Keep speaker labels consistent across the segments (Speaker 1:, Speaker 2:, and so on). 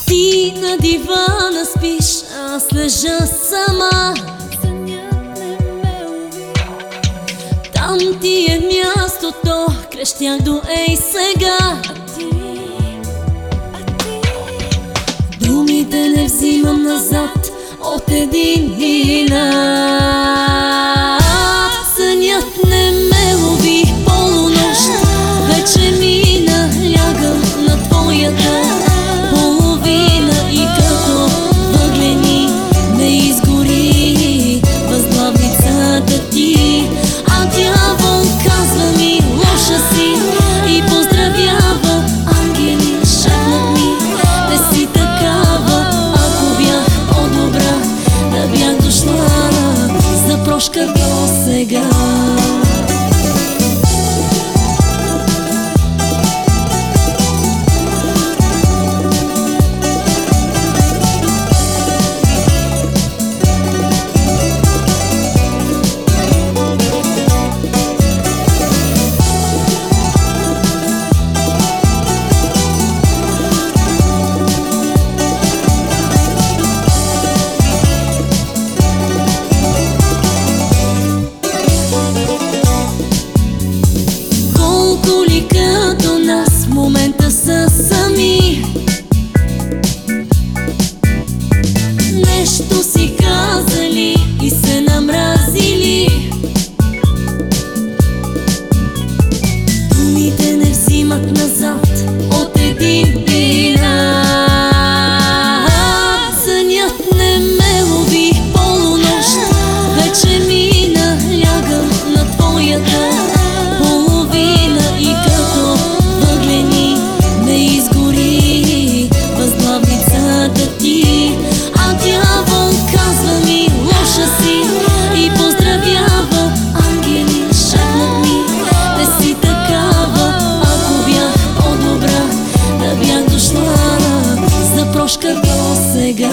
Speaker 1: Ти на дивана спиш, аз лежа сама. Там ти е мястото, крещях до ей сега. Думите не взимам назад от един инат. Сънят не ме лови, полунощ вече мина, лягам на твоята половина и като въглени ме изгори възглавницата ти. А дявол казва ми лоша си и поздравява ангели, шепнат ми не си такава. Ако бях по-добра, да бях дошла за прошка до сега. Като нас в момента са сами, нещо си казали и се намразили. Думите не взимат назад от един инат. Сънят не ме лови, полунощ вече мина, лягам на твоята половина и като въглени ме изгори възглавницата ти. А дявол казва ми лоша си и поздравява ангели, шепнат ми не си такава. Ако бях по-добра, да бях дошла за прошка до сега.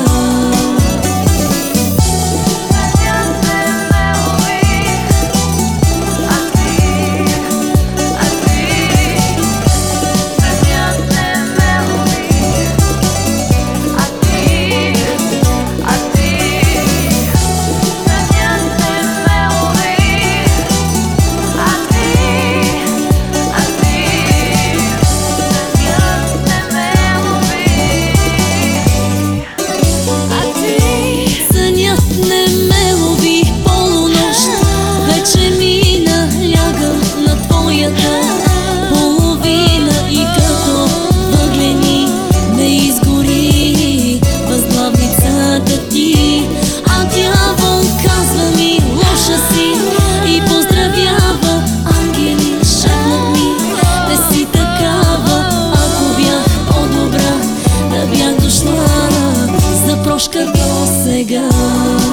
Speaker 1: Половина и като въглени ме изгори възглавницата ти. А дявол казва ми лоша си и поздравява ангели, шепнат ми не си такава. Ако бях по-добра, да бях дошла за прошка до сега.